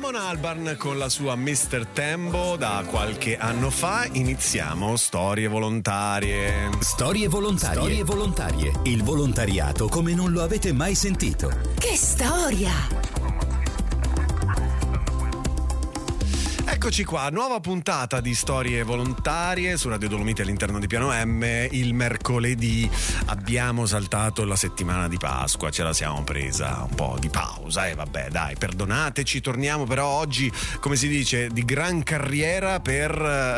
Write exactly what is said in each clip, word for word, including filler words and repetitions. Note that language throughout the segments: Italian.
Damon Albarn con la sua mister Tembo. Da qualche anno fa iniziamo Storie Volontarie. Storie volontarie. Storie volontarie. Il volontariato come non lo avete mai sentito. Che storia! Eccoci qua, nuova puntata di Storie Volontarie su Radio Dolomiti all'interno di Piano M. Il mercoledì abbiamo saltato la settimana di Pasqua, ce la siamo presa un po' di pausa e eh, vabbè dai, perdonateci, torniamo però oggi, come si dice, di gran carriera per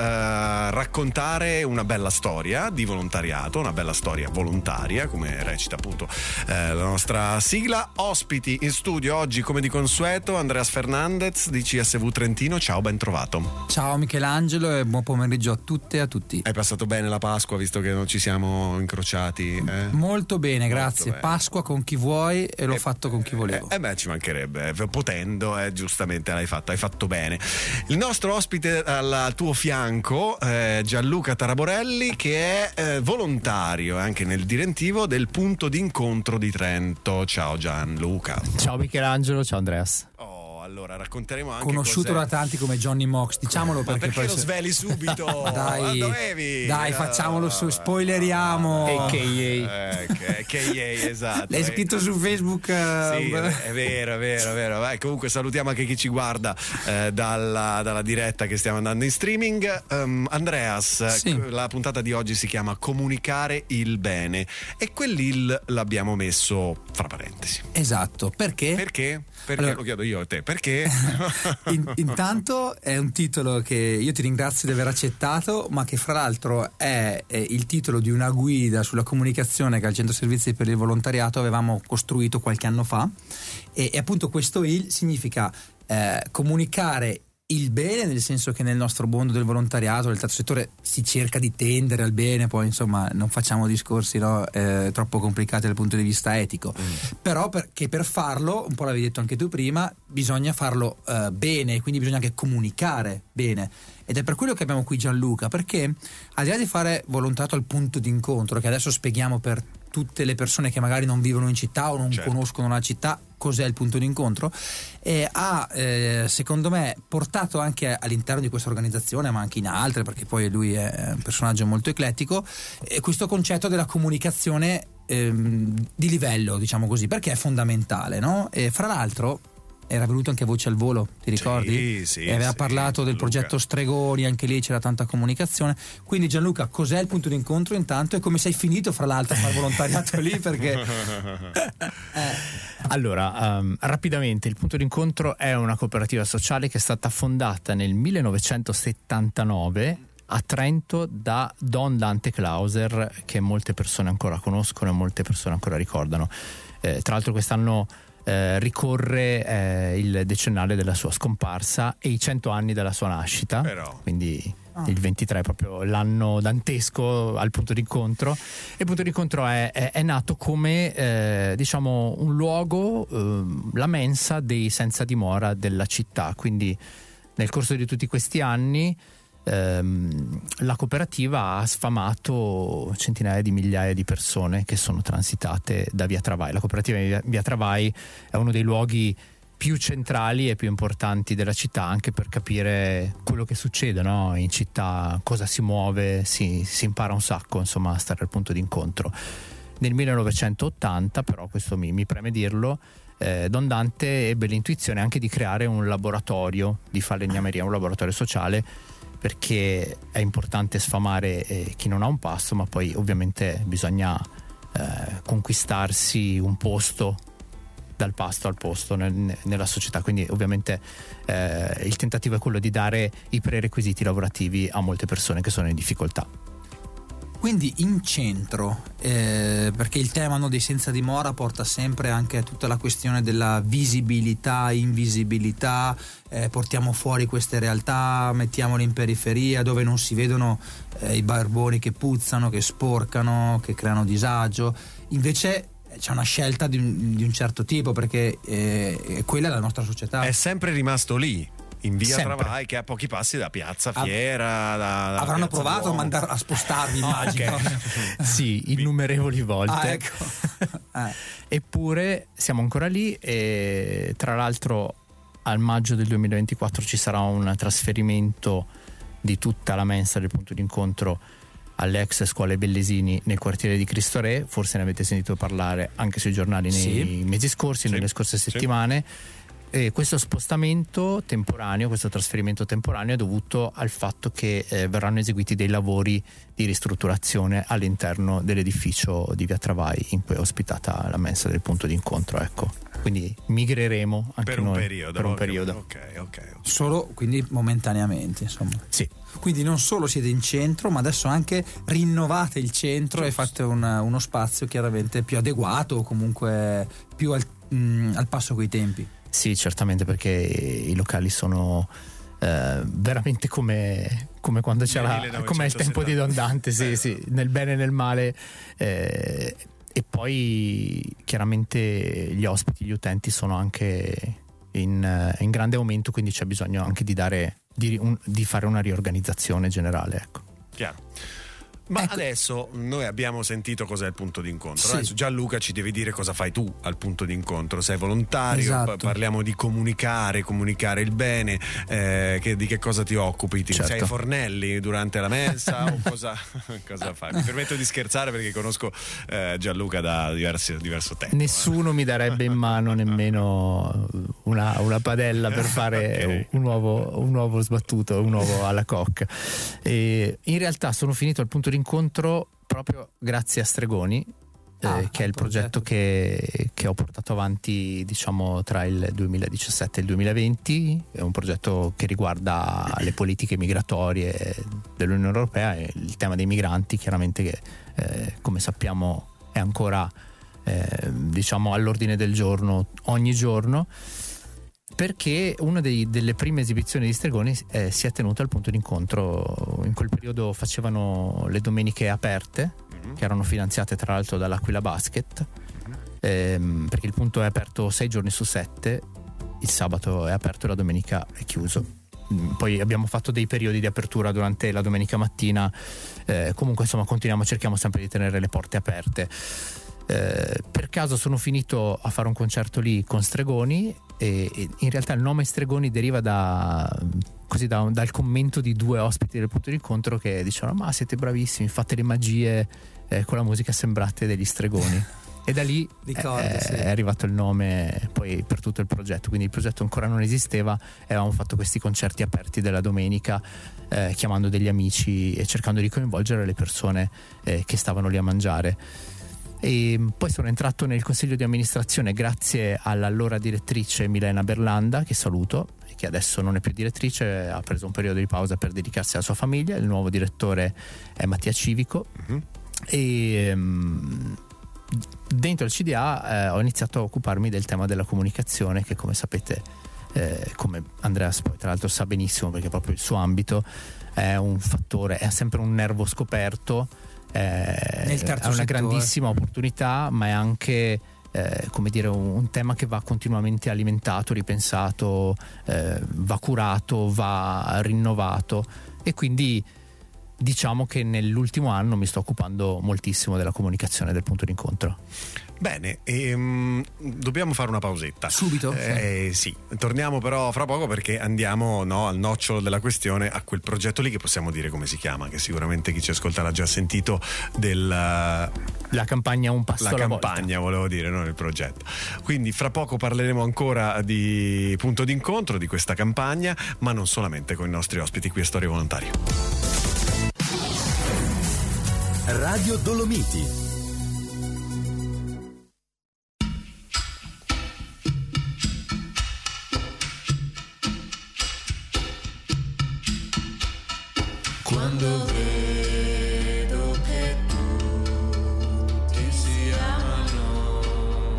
eh, raccontare una bella storia di volontariato, una bella storia volontaria, come recita appunto eh, la nostra sigla. Ospiti in studio oggi, come di consueto, Andreas Fernandez di C S V Trentino. Ciao, ben trovato. Ciao Michelangelo e buon pomeriggio a tutte e a tutti. Hai passato bene la Pasqua visto che non ci siamo incrociati? Eh? Molto bene, Molto grazie. bene. Pasqua con chi vuoi e l'ho eh, fatto con chi volevo. E eh, beh, ci mancherebbe, potendo, eh, giustamente l'hai fatto, hai fatto bene. Il nostro ospite al, al tuo fianco, eh, Gianluca Taraborelli, che è eh, volontario anche nel direntivo del punto d'incontro di Trento. Ciao Gianluca. Ciao Michelangelo, ciao Andreas. Allora racconteremo anche conosciuto cos'è... da tanti come Johnny Mox, diciamolo. Ma perché, perché poi lo se... sveli subito? dai, dovevi? dai, facciamolo su, spoileriamo. A K A. Eh, A K A, esatto. L'hai scritto su Facebook? Sì, è vero, è vero, è vero. Vai, comunque salutiamo anche chi ci guarda eh, dalla, dalla diretta che stiamo andando in streaming. um, Andreas, sì. La puntata di oggi si chiama Comunicare il bene e quell'il l'abbiamo messo fra parentesi. Esatto, perché? Perché? Perché allora, lo chiedo io a te, perché? in, intanto è un titolo che io ti ringrazio di aver accettato, ma che fra l'altro è, è il titolo di una guida sulla comunicazione che al Centro Servizi per il Volontariato avevamo costruito qualche anno fa, e, e appunto questo il significa eh, comunicare il bene, nel senso che nel nostro mondo del volontariato, del terzo settore, si cerca di tendere al bene, poi insomma non facciamo discorsi no, eh, troppo complicati dal punto di vista etico, mm. però perché per farlo, un po' l'avevi detto anche tu prima, bisogna farlo eh, bene, quindi bisogna anche comunicare bene, ed è per quello che abbiamo qui Gianluca, perché al di là di fare volontariato al punto d'incontro, che adesso spieghiamo per tutte le persone che magari non vivono in città o non certo. conoscono la città cos'è il punto d'incontro, eh, ha eh, secondo me portato anche all'interno di questa organizzazione, ma anche in altre, perché poi lui è un personaggio molto eclettico, eh, questo concetto della comunicazione ehm, di livello, diciamo così, perché è fondamentale, no? E fra l'altro era venuto anche Voce al Volo, ti ricordi? Sì, sì, e aveva sì, parlato del Luca. Progetto Stregoni, anche lì c'era tanta comunicazione. Quindi Gianluca, cos'è il punto d'incontro intanto e come sei finito fra l'altro a fare volontariato lì? Perché eh. Allora, um, rapidamente, il punto d'incontro è una cooperativa sociale che è stata fondata nel millenovecentosettantanove a Trento da Don Dante Clauser, che molte persone ancora conoscono e molte persone ancora ricordano. Eh, tra l'altro quest'anno Eh, ricorre eh, il decennale della sua scomparsa e i cento anni della sua nascita. Però. Quindi ah. il ventitré è proprio l'anno dantesco al punto d'incontro, e il punto d'incontro è, è, è nato come eh, diciamo un luogo, eh, la mensa dei senza dimora della città. Quindi nel corso di tutti questi anni ehm, la cooperativa ha sfamato centinaia di migliaia di persone che sono transitate da Via Travai. La cooperativa di Via Travai è uno dei luoghi più centrali e più importanti della città, anche per capire quello che succede, no? In città, cosa si muove, si, si impara un sacco, insomma, a stare al punto d'incontro. Nel millenovecentottanta, però, questo mi, mi preme dirlo, eh, Don Dante ebbe l'intuizione anche di creare un laboratorio di falegnameria, un laboratorio sociale, perché è importante sfamare eh, chi non ha un pasto, ma poi ovviamente bisogna eh, conquistarsi un posto dal pasto al posto nel, nella società. Quindi ovviamente eh, il tentativo è quello di dare i prerequisiti lavorativi a molte persone che sono in difficoltà. Quindi in centro, eh, perché il tema no, dei senza dimora porta sempre anche a tutta la questione della visibilità, invisibilità, eh, portiamo fuori queste realtà, mettiamole in periferia dove non si vedono eh, i barboni che puzzano, che sporcano, che creano disagio. Invece c'è una scelta di un, di un certo tipo, perché eh, quella è la nostra società. È sempre rimasto lì, in Via Sempre. Travai, che è a pochi passi da Piazza Fiera. Da, da Avranno Piazza provato Duomo. a, mandar, a spostarvi, immagino. Okay. Sì, innumerevoli volte. Ah, ecco. eh. Eppure siamo ancora lì, e tra l'altro al maggio del duemilaventiquattro ci sarà un trasferimento di tutta la mensa del punto d'incontro alle ex scuole Bellesini nel quartiere di Cristo Re. Forse ne avete sentito parlare anche sui giornali nei sì. mesi scorsi, sì. nelle scorse settimane. Sì. E questo spostamento temporaneo, questo trasferimento temporaneo è dovuto al fatto che eh, verranno eseguiti dei lavori di ristrutturazione all'interno dell'edificio di Via Travai in cui è ospitata la mensa del punto d'incontro, ecco. Quindi migreremo anche per un noi periodo, per un periodo. Okay, okay, okay. Solo quindi momentaneamente, insomma. Sì. Quindi non solo siete in centro, ma adesso anche rinnovate il centro. Giusto. E fate una, uno spazio chiaramente più adeguato o comunque più al, mh, al passo coi tempi. Sì, certamente, perché i locali sono eh, veramente come, come quando c'era, come il tempo di Don Dante, sì, sì, nel bene e nel male. Eh, e poi chiaramente gli ospiti, gli utenti sono anche in, in grande aumento, quindi c'è bisogno anche di dare di, un, di fare una riorganizzazione generale, ecco. Chiaro. Ma ecco. Adesso noi abbiamo sentito cos'è il punto d'incontro. Sì. Adesso Gianluca ci devi dire cosa fai tu al punto d'incontro. Sei volontario, esatto. Parliamo di comunicare, comunicare il bene, eh, che, di che cosa ti occupi? Ti, certo. Sei ai fornelli durante la mensa o cosa, cosa fai? Mi permetto di scherzare perché conosco eh, Gianluca da diversi, diverso tempo. Nessuno eh. mi darebbe in mano nemmeno una, una padella per fare okay. un, nuovo, un nuovo sbattuto, un nuovo alla cocca. E in realtà sono finito al punto d'incontro proprio grazie a Stregoni, ah, eh, che è il progetto, progetto che, che ho portato avanti, diciamo, tra il duemiladiciassette e il duemilaventi. È un progetto che riguarda le politiche migratorie dell'Unione Europea e il tema dei migranti, chiaramente, che eh, come sappiamo è ancora eh, diciamo all'ordine del giorno ogni giorno, perché una dei, delle prime esibizioni di Stregoni eh, si è tenuta al punto d'incontro. In quel periodo facevano le domeniche aperte, mm-hmm. che erano finanziate tra l'altro dall'Aquila Basket, mm-hmm. ehm, perché il punto è aperto sei giorni su sette, il sabato è aperto e la domenica è chiuso. Poi abbiamo fatto dei periodi di apertura durante la domenica mattina, eh, comunque insomma continuiamo, cerchiamo sempre di tenere le porte aperte. Eh, per caso sono finito a fare un concerto lì con Stregoni e, e in realtà il nome Stregoni deriva da, così, da, dal commento di due ospiti del punto d'incontro che dicevano: ma siete bravissimi, fate le magie eh, con la musica, sembrate degli Stregoni. E da lì Ricordo, è, sì. è arrivato il nome poi per tutto il progetto. Quindi il progetto ancora non esisteva e avevamo fatto questi concerti aperti della domenica, eh, chiamando degli amici e cercando di coinvolgere le persone eh, che stavano lì a mangiare. E poi sono entrato nel consiglio di amministrazione grazie all'allora direttrice Milena Berlanda, che saluto, che adesso non è più direttrice, ha preso un periodo di pausa per dedicarsi alla sua famiglia. Il nuovo direttore è Mattia Civico. Mm-hmm. E um, dentro il C D A eh, ho iniziato a occuparmi del tema della comunicazione, che come sapete, eh, come Andreas poi tra l'altro sa benissimo perché proprio il suo ambito è un fattore, è sempre un nervo scoperto. Eh, è una settore. Grandissima opportunità, ma è anche eh, come dire un, un tema che va continuamente alimentato, ripensato, eh, va curato, va rinnovato, e quindi diciamo che nell'ultimo anno mi sto occupando moltissimo della comunicazione del punto d'incontro. Bene, ehm, dobbiamo fare una pausetta. Subito? Eh, sì, torniamo però fra poco perché andiamo no, al nocciolo della questione, a quel progetto lì che possiamo dire come si chiama, che sicuramente chi ci ascolta l'ha già sentito, del la campagna Un passo la alla campagna, volta. volevo dire, non il progetto. Quindi fra poco parleremo ancora di punto d'incontro, di questa campagna, ma non solamente, con i nostri ospiti qui a Storie Volontarie. Radio Dolomiti. Quando vedo che tutti si amano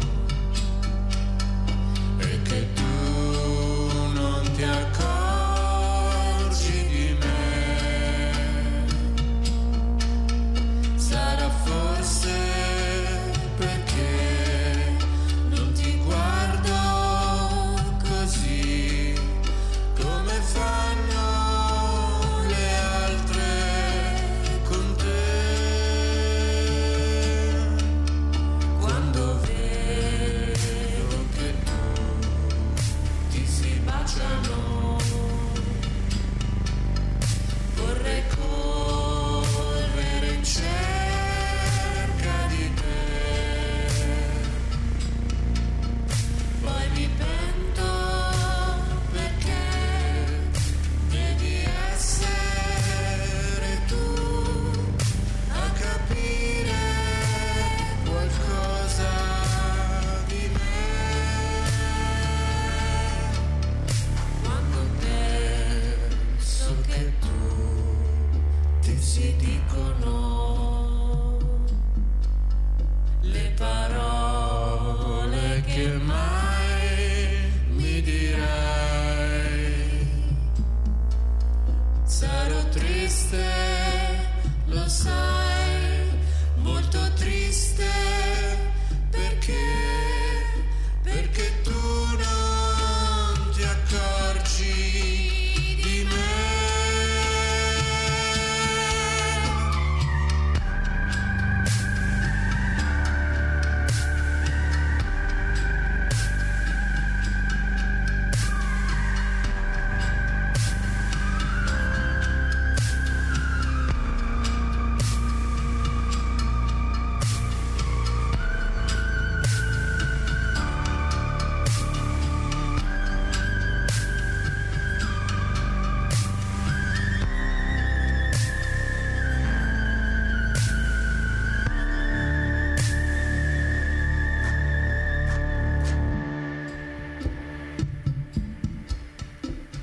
e che tu non ti accorgi di me, sarà forse perché non ti guardo così come fanno le altre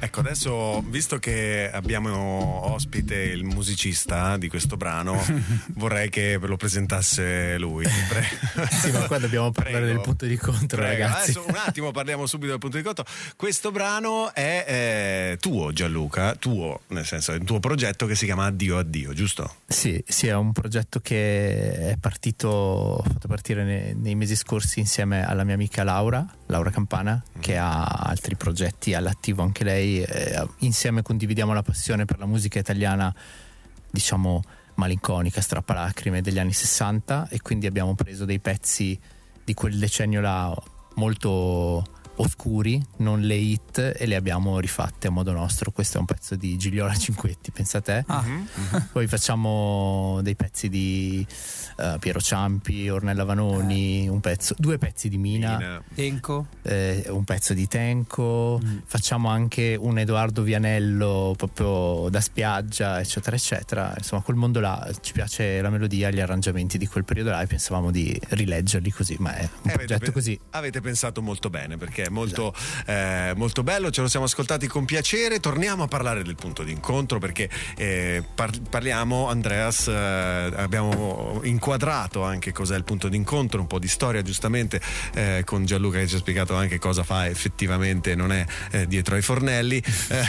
Ecco, adesso, visto che abbiamo ospite il musicista di questo brano, vorrei che ve lo presentasse lui. Pre- sì, ma qua dobbiamo parlare Prego. del punto di incontro, Prego. ragazzi. Adesso un attimo parliamo subito del punto di incontro. Questo brano è eh, tuo, Gianluca, tuo, nel senso è un tuo progetto che si chiama Addio Addio, giusto? Sì, sì, è un progetto che è partito, ho fatto partire nei, nei mesi scorsi insieme alla mia amica Laura, Laura Campana, mm. che ha altri progetti all'attivo anche lei. Eh, insieme condividiamo la passione per la musica italiana, diciamo malinconica, strappalacrime degli anni sessanta, e quindi abbiamo preso dei pezzi di quel decennio là molto oscuri, non le hit, e le abbiamo rifatte a modo nostro. Questo è un pezzo di Gigliola Cinquetti, pensate? Ah. Mm-hmm. Poi facciamo dei pezzi di uh, Piero Ciampi, Ornella Vanoni, un pezzo, due pezzi di Mina, Mina. Tenco. eh, un pezzo di Tenco, mm. facciamo anche un Edoardo Vianello proprio da spiaggia, eccetera eccetera. Insomma, quel mondo là, ci piace la melodia, gli arrangiamenti di quel periodo là, e pensavamo di rileggerli così, ma è un Eh, progetto avete, così. Avete pensato molto bene, perché è molto, eh, molto bello, ce lo siamo ascoltati con piacere. Torniamo a parlare del punto di incontro, perché eh, par- parliamo, Andreas, eh, abbiamo inquadrato anche cos'è il punto di incontro, un po' di storia giustamente, eh, con Gianluca che ci ha spiegato anche cosa fa effettivamente, non è eh, dietro ai fornelli, eh,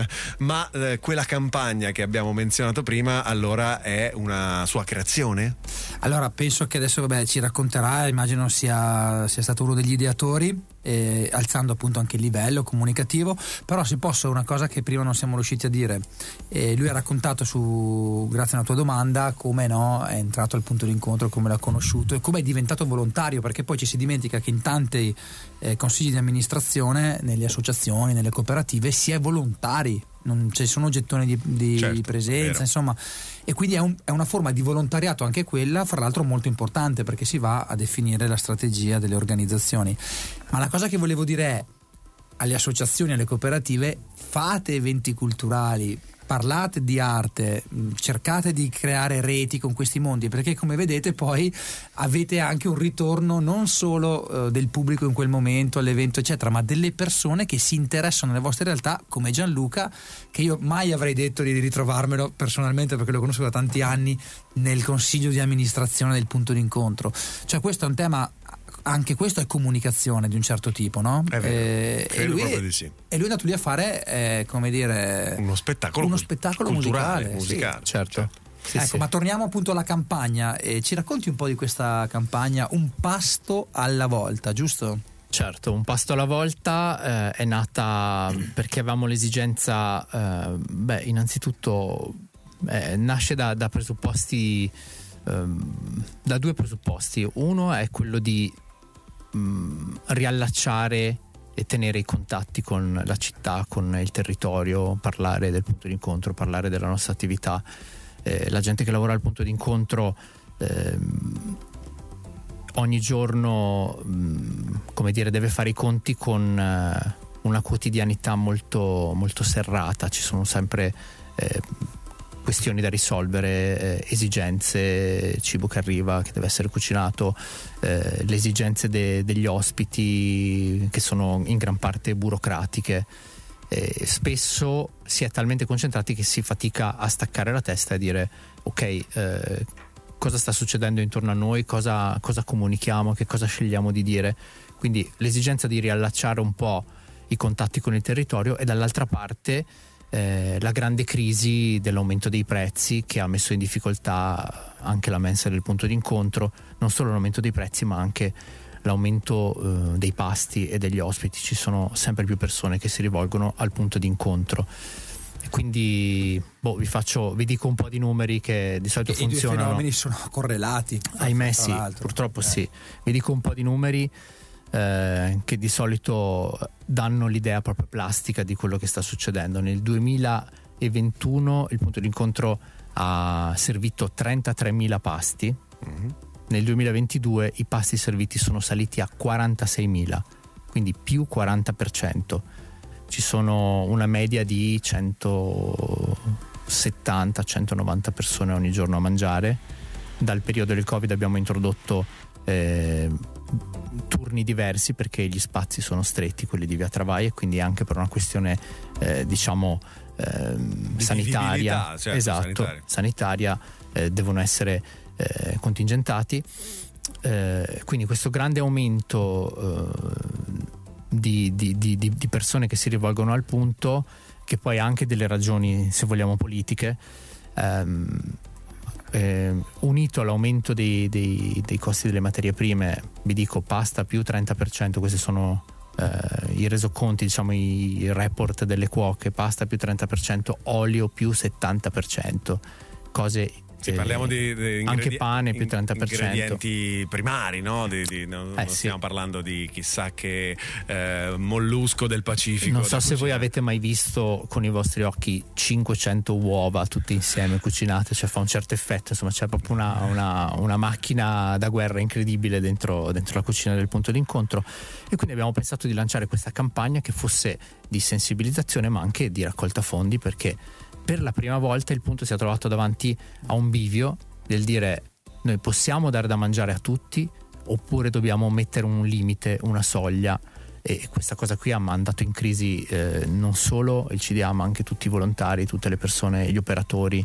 ma eh, quella campagna che abbiamo menzionato prima, allora è una sua creazione? Allora, penso che adesso vabbè, ci racconterà, immagino sia, sia stato uno degli ideatori, eh, alzando appunto anche il livello comunicativo. Però se posso, una cosa che prima non siamo riusciti a dire, eh, lui ha raccontato, su grazie a una tua domanda, come no è entrato al punto di incontro, come l'ha conosciuto e come è diventato volontario, perché poi ci si dimentica che in tanti eh, consigli di amministrazione, nelle associazioni, nelle cooperative, si è volontari, non ci sono gettoni di, di Certo, presenza, vero. insomma, e quindi è, un, è una forma di volontariato anche quella, fra l'altro molto importante, perché si va a definire la strategia delle organizzazioni. Ma la cosa che volevo dire è, alle associazioni, alle cooperative, fate eventi culturali, parlate di arte, cercate di creare reti con questi mondi, perché come vedete poi avete anche un ritorno non solo eh, del pubblico in quel momento all'evento eccetera, ma delle persone che si interessano alle vostre realtà, come Gianluca, che io mai avrei detto di ritrovarmelo personalmente, perché lo conosco da tanti anni, nel consiglio di amministrazione del punto d'incontro. Cioè questo è un tema, anche questo è comunicazione di un certo tipo, no? È vero, Eh, e, credo lui, proprio di sì. e lui è andato lì a fare, eh, come dire, Uno spettacolo, uno spettacolo culturale, musicale, sì. musicale, Certo. Sì, ecco, sì. ma torniamo appunto alla campagna, e ci racconti un po' di questa campagna, un pasto alla volta, giusto? Certo, un pasto alla volta eh, è nata perché avevamo l'esigenza, eh, beh, innanzitutto eh, nasce da, da presupposti, eh, da due presupposti. Uno è quello di mh, riallacciare e tenere i contatti con la città, con il territorio, parlare del punto d'incontro, parlare della nostra attività. Eh, la gente che lavora al punto d'incontro eh, ogni giorno, mh, come dire, deve fare i conti con eh, una quotidianità molto, molto serrata. Ci sono sempre eh, questioni da risolvere, eh, esigenze, cibo che arriva, che deve essere cucinato, eh, le esigenze de- degli ospiti, che sono in gran parte burocratiche. Eh, spesso si è talmente concentrati che si fatica a staccare la testa e dire ok, eh, cosa sta succedendo intorno a noi, cosa, cosa comunichiamo, che cosa scegliamo di dire. Quindi l'esigenza di riallacciare un po' i contatti con il territorio, e dall'altra parte eh, la grande crisi dell'aumento dei prezzi, che ha messo in difficoltà anche la mensa del punto d'incontro. Non solo l'aumento dei prezzi, ma anche l'aumento eh, dei pasti e degli ospiti. Ci sono sempre più persone che si rivolgono al punto d'incontro. Quindi boh, vi faccio, vi dico un po' di numeri che di solito E funzionano. i due fenomeni sono correlati. Ahimè tra sì, l'altro. purtroppo Eh. sì. Vi dico un po' di numeri eh, che di solito danno l'idea proprio plastica di quello che sta succedendo. Nel duemilaventuno il punto d'incontro ha servito trentatremila pasti. Mm-hmm. Nel duemilaventidue i pasti serviti sono saliti a quarantaseimila, quindi più quaranta per cento. Ci sono una media di centosettanta centonovanta persone ogni giorno a mangiare. Dal periodo del Covid abbiamo introdotto eh, turni diversi perché gli spazi sono stretti, quelli di Via Travai, e quindi anche per una questione eh, diciamo eh, sanitaria, certo, esatto, sanitaria, sanitaria eh, devono essere eh, contingentati. Eh, quindi questo grande aumento eh, di, di, di, di persone che si rivolgono al punto, che poi ha anche delle ragioni, se vogliamo, politiche, ehm, eh, unito all'aumento dei, dei, dei costi delle materie prime. Vi dico, pasta più trenta per cento, questi sono eh, i resoconti, diciamo i report delle cuoche, pasta più trenta per cento, olio più settanta per cento, cose. Sì, parliamo di, di anche pane più trenta per cento, ingredienti primari, no? Di, di, non, eh, non sì. stiamo parlando di chissà che eh, mollusco del Pacifico. Non so se cucinare. voi avete mai visto con i vostri occhi cinquecento uova tutte insieme cucinate, cioè fa un certo effetto, insomma c'è proprio una, una, una macchina da guerra incredibile dentro, dentro la cucina del punto d'incontro, e quindi abbiamo pensato di lanciare questa campagna che fosse di sensibilizzazione ma anche di raccolta fondi, perché per la prima volta il punto si è trovato davanti a un bivio del dire: noi possiamo dare da mangiare a tutti oppure dobbiamo mettere un limite, una soglia. E questa cosa qui ha mandato in crisi eh, non solo il C D A ma anche tutti i volontari, tutte le persone, gli operatori,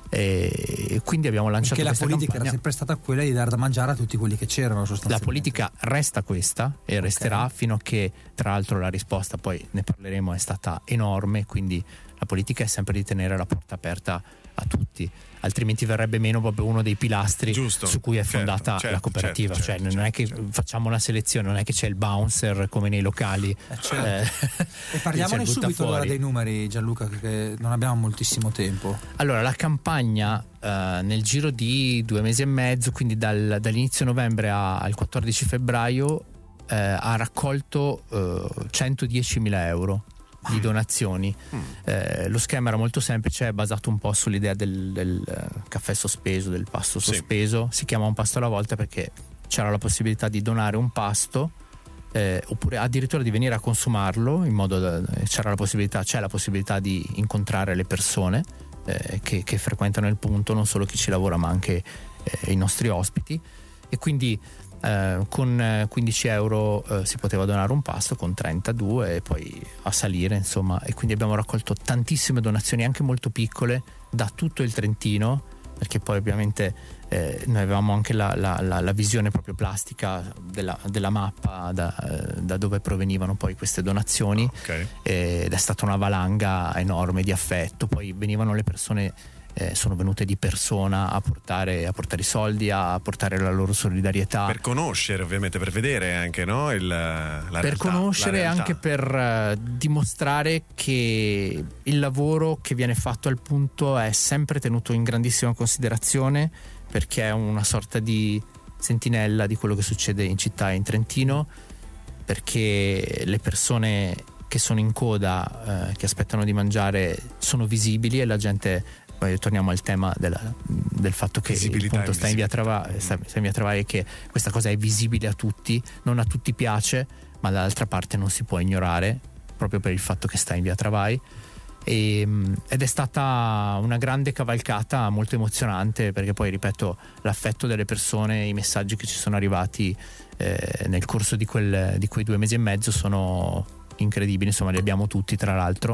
e quindi abbiamo lanciato perché la questa politica campagna. era sempre stata quella di dare da mangiare a tutti quelli che c'erano sostanzialmente. La politica resta questa e resterà, okay, fino a che, tra l'altro, la risposta, poi ne parleremo, è stata enorme, quindi la politica è sempre di tenere la porta aperta a tutti, altrimenti verrebbe meno proprio uno dei pilastri, giusto, su cui è fondata, certo, la cooperativa, certo, certo, cioè non certo, è che certo. facciamo una selezione, non è che c'è il bouncer come nei locali, eh, certo. eh, e parliamone subito allora dei numeri, Gianluca, che non abbiamo moltissimo tempo. Allora, la campagna eh, nel giro di due mesi e mezzo, quindi dal, dall'inizio novembre a, al quattordici febbraio, eh, ha raccolto eh, centodiecimila euro di donazioni. Mm. Eh, lo schema era molto semplice, è basato un po' sull'idea del, del uh, caffè sospeso, del pasto sospeso. Sì. Si chiama un pasto alla volta perché c'era la possibilità di donare un pasto, eh, oppure addirittura di venire a consumarlo, in modo da, c'era la possibilità, c'è la possibilità di incontrare le persone eh, che, che frequentano il punto, non solo chi ci lavora ma anche eh, i nostri ospiti, e quindi Uh, con quindici euro uh, si poteva donare un pasto, con trentadue e poi a salire, insomma, e quindi abbiamo raccolto tantissime donazioni anche molto piccole da tutto il Trentino, perché poi ovviamente eh, noi avevamo anche la, la, la, la visione proprio plastica della, della mappa da, eh, da dove provenivano poi queste donazioni, okay, ed è stata una valanga enorme di affetto. Poi venivano le persone, Eh, sono venute di persona a portare, a portare i soldi, a portare la loro solidarietà, per conoscere, ovviamente, per vedere anche, no, il, la per realtà, conoscere la realtà. Anche per uh, dimostrare che il lavoro che viene fatto al punto è sempre tenuto in grandissima considerazione, perché è una sorta di sentinella di quello che succede in città e in Trentino, perché le persone che sono in coda, eh, che aspettano di mangiare, sono visibili, e la gente, poi torniamo al tema della, del fatto che il punto sta in via Travai, sta, sta in via Travai, e che questa cosa è visibile a tutti, non a tutti piace, ma dall'altra parte non si può ignorare, proprio per il fatto che sta in via Travai. E, ed è stata una grande cavalcata, molto emozionante, perché poi, ripeto, l'affetto delle persone, i messaggi che ci sono arrivati eh, nel corso di, quel, di quei due mesi e mezzo sono incredibili, insomma li abbiamo tutti, tra l'altro,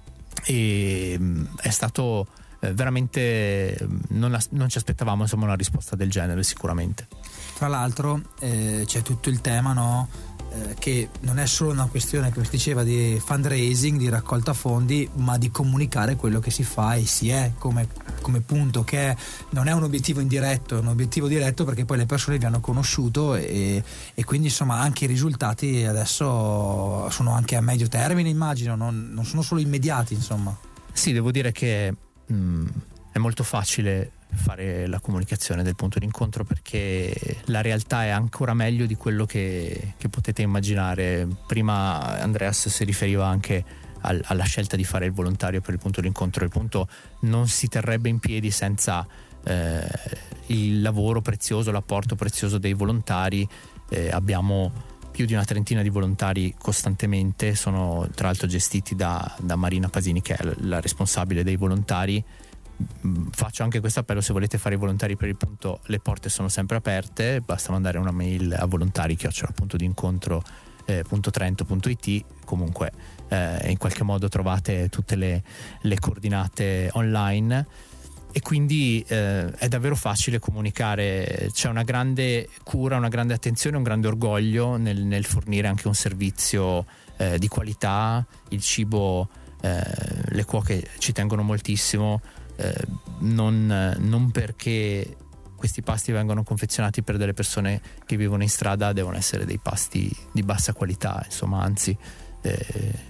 e è stato veramente, non, non ci aspettavamo, insomma, una risposta del genere, sicuramente. Tra l'altro eh, c'è tutto il tema, no, eh, che non è solo una questione, come si diceva, di fundraising, di raccolta fondi, ma di comunicare quello che si fa e si è come, come punto, che è, non è un obiettivo indiretto, è un obiettivo diretto, perché poi le persone vi hanno conosciuto, e, e quindi, insomma, anche i risultati adesso sono anche a medio termine, immagino, non, non sono solo immediati, insomma. Sì, devo dire che Mm, è molto facile fare la comunicazione del punto d'incontro, perché la realtà è ancora meglio di quello che, che potete immaginare. Prima Andreas si riferiva anche al, alla scelta di fare il volontario per il punto d'incontro. Il punto non si terrebbe in piedi senza eh, il lavoro prezioso, l'apporto prezioso dei volontari. Eh, abbiamo più di una trentina di volontari costantemente, sono tra l'altro gestiti da, da Marina Pasini, che è la responsabile dei volontari, faccio anche questo appello: se volete fare i volontari per il punto, le porte sono sempre aperte, basta mandare una mail a volontari chiocciola punto d'incontro eh, punto trento punto it. Comunque eh, in qualche modo trovate tutte le, le coordinate online, e quindi eh, è davvero facile comunicare. C'è una grande cura, una grande attenzione, un grande orgoglio nel, nel fornire anche un servizio eh, di qualità. Il cibo, eh, le cuoche ci tengono moltissimo, eh, non, non perché questi pasti vengono confezionati per delle persone che vivono in strada devono essere dei pasti di bassa qualità, insomma, anzi eh,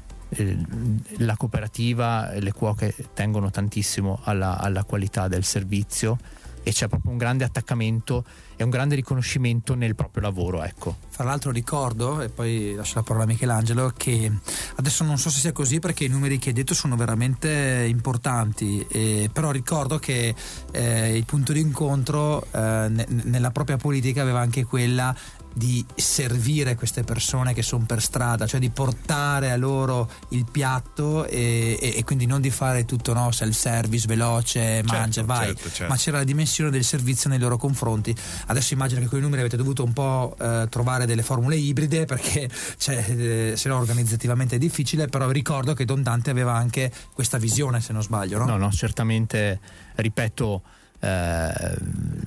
la cooperativa e le cuoche tengono tantissimo alla, alla qualità del servizio, e c'è proprio un grande attaccamento e un grande riconoscimento nel proprio lavoro, ecco. Fra l'altro ricordo, e poi lascio la parola a Michelangelo, che adesso non so se sia così perché i numeri che hai detto sono veramente importanti, eh, però ricordo che eh, il punto d'incontro eh, ne, nella propria politica aveva anche quella di servire queste persone che sono per strada, cioè di portare a loro il piatto e, e, e quindi non di fare tutto, no, self-service, veloce, certo, mangia, vai, certo, certo. ma c'era la dimensione del servizio nei loro confronti. Adesso immagino che con i numeri avete dovuto un po' eh, trovare delle formule ibride, perché cioè, eh, se no organizzativamente è difficile, però ricordo che Don Dante aveva anche questa visione, se non sbaglio, no? No, no, certamente, ripeto, eh,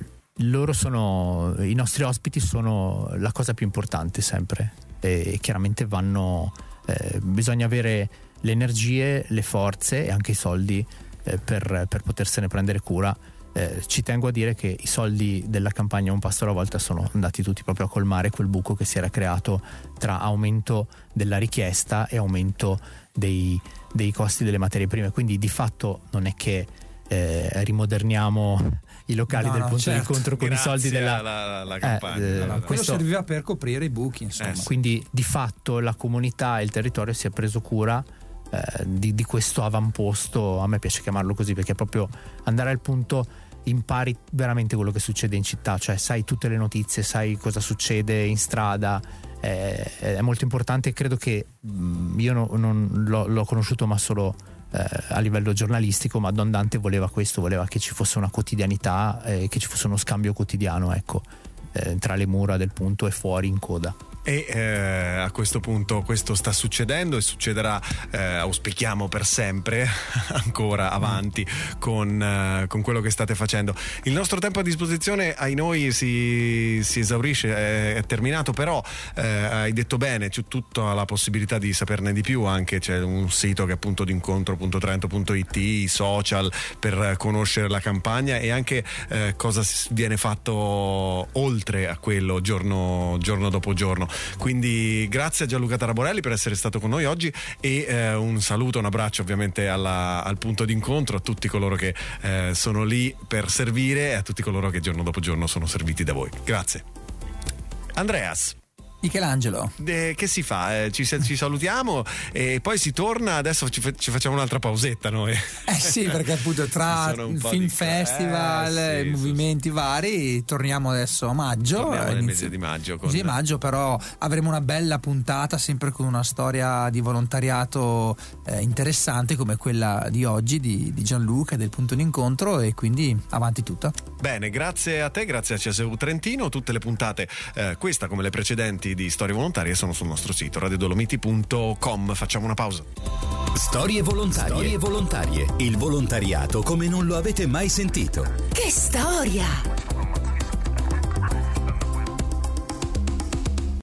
loro sono, i nostri ospiti sono la cosa più importante sempre, e chiaramente vanno, eh, bisogna avere le energie, le forze e anche i soldi eh, per, per potersene prendere cura. Eh, ci tengo a dire che i soldi della campagna Un Pasto alla Volta sono andati tutti proprio a colmare quel buco che si era creato tra aumento della richiesta e aumento dei, dei costi delle materie prime, quindi di fatto non è che eh, rimoderniamo i locali no, del no, punto certo. d'incontro con Grazie i soldi della alla, alla campagna. eh, eh, Quello questo, serviva per coprire i buchi, insomma. Eh, quindi di fatto la comunità e il territorio si è preso cura eh, di, di questo avamposto. A me piace chiamarlo così perché proprio andare al punto impari veramente quello che succede in città, cioè sai tutte le notizie, sai cosa succede in strada. Eh, è molto importante. Credo che mh, io no, non l'ho, l'ho conosciuto ma solo eh, a livello giornalistico, ma Don Dante voleva questo, voleva che ci fosse una quotidianità, eh, che ci fosse uno scambio quotidiano, ecco, eh, tra le mura del punto e fuori in coda. E eh, a questo punto questo sta succedendo e succederà, eh, auspichiamo per sempre, ancora avanti con, eh, con quello che state facendo. Il nostro tempo a disposizione ai noi si, si esaurisce, è, è terminato, però eh, hai detto bene, c'è tutta la possibilità di saperne di più, anche c'è un sito che è punto d'incontro punto trento punto it, i social per conoscere la campagna e anche eh, cosa viene fatto oltre a quello giorno, giorno dopo giorno. Quindi grazie a Gianluca Taraborelli per essere stato con noi oggi e eh, un saluto, un abbraccio ovviamente alla, al punto d'incontro, a tutti coloro che eh, sono lì per servire e a tutti coloro che giorno dopo giorno sono serviti da voi. Grazie. Andreas, Michelangelo, eh, che si fa? Eh, ci, ci salutiamo e poi si torna. Adesso ci, fa, ci facciamo un'altra pausetta noi. eh sì, perché appunto tra film di... festival eh, sì, movimenti sì, vari torniamo adesso a maggio, torniamo nel inizio, mese di maggio con... mese di maggio, però avremo una bella puntata sempre con una storia di volontariato eh, interessante come quella di oggi di, di Gianluca del punto d'incontro, e quindi avanti tutta. Bene, grazie a te, grazie a C S U Trentino. Tutte le puntate, eh, questa come le precedenti di Storie Volontarie, sono sul nostro sito radio dolomiti punto com. Facciamo una pausa. Storie volontarie. Storie volontarie. Il volontariato come non lo avete mai sentito. Che storia!